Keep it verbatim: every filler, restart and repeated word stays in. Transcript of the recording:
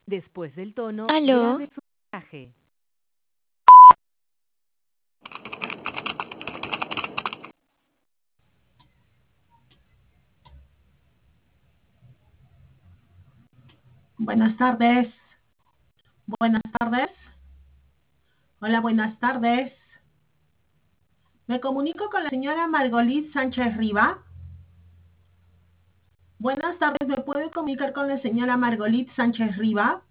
Después del tono, ¿Aló? grabe su mensaje. Buenas tardes. Buenas tardes. Hola, buenas tardes. Me comunico con la señora Margolit Sánchez Riva. Buenas tardes, ¿me puede comunicar con la señora Margolit Sánchez Riva?